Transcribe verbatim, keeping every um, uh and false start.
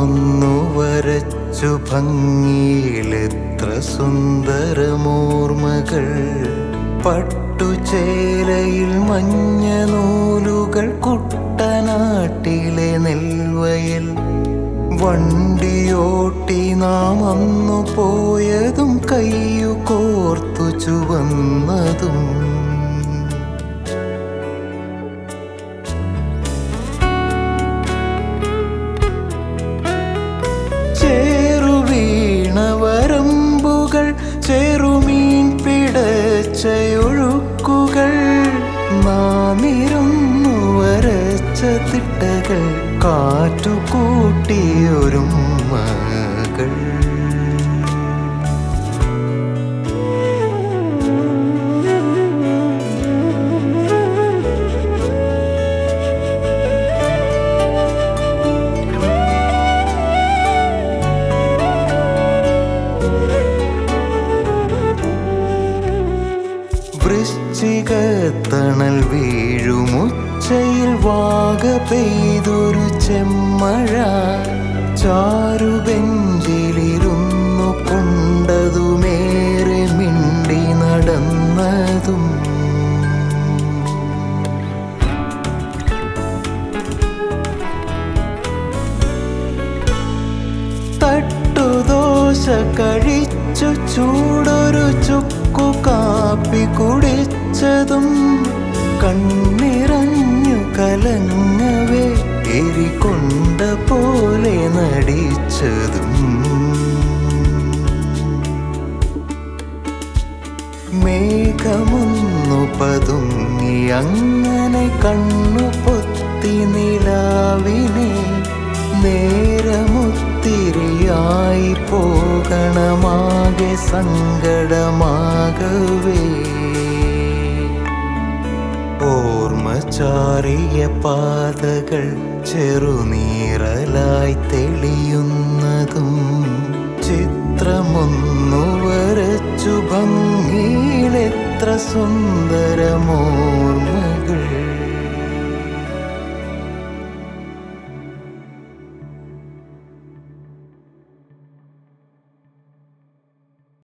ഒന്നു വരച്ചു ഭംഗിയിലെത്ര സുന്ദരമോർമ്മകൾ. പട്ടുചേലയിൽ മഞ്ഞ നൂലുകൾ, കുട്ടനാട്ടിലെ നെൽവയൽ. വണ്ടിയോട്ടി നാം അന്നു പോയതും കയ്യു കോർത്തു ചുവന്നതും. ചേറുവീണവരമ്പുകൾ, ചെറുമീൻ പിടച്ചയൊഴുക്കുകൾ, നാമിരുന്നു വരച്ച തിട്ടകൾ, കാറ്റുകൂട്ടിയൊരുമ്മകൾ. വൃശ്ചികത്തണൽ വീഴുമുച്ചയിൽ വാക പെയ്തൊരു ചെമ്മഴ. ചാരുബെഞ്ചിലിരുന്നു കൊണ്ടതുമേറെ മിണ്ടി നടന്നതും. തട്ടുദോശ കഴിച്ചു ചൂടൊരു ചുക്കു കാപ്പി കുടിച്ചതും. കണ്ണിറഞ്ഞു കലങ്ങവേ എരികൊണ്ട പോലെ നടിച്ചതും. മേഘമൊന്നു പതുങ്ങി അങ്ങനെ കണ്ണു പൊത്തി നിലാവിനെ. നേരമുത്തിരിയായി പോകണമാകെ സങ്കടമാകവേ. ഓർമ്മ ചാറിയ പാതകൾ ചെറുനീറലായി തെളിയുന്നതും. ചിത്രമൊന്നു വരച്ചു ഭംഗിയിലെത്ര സുന്ദരമോർമ്മകൾ.